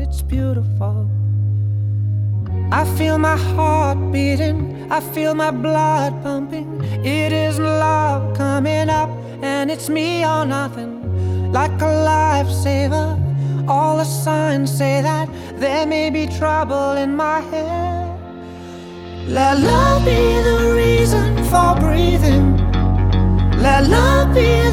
it's beautiful. I feel my heart beating, I feel my blood pumping. It isn't love coming up, and it's me or nothing. Like a lifesaver, all the signs say that there may be trouble in my head. Let love be the reason for breathing. Let love be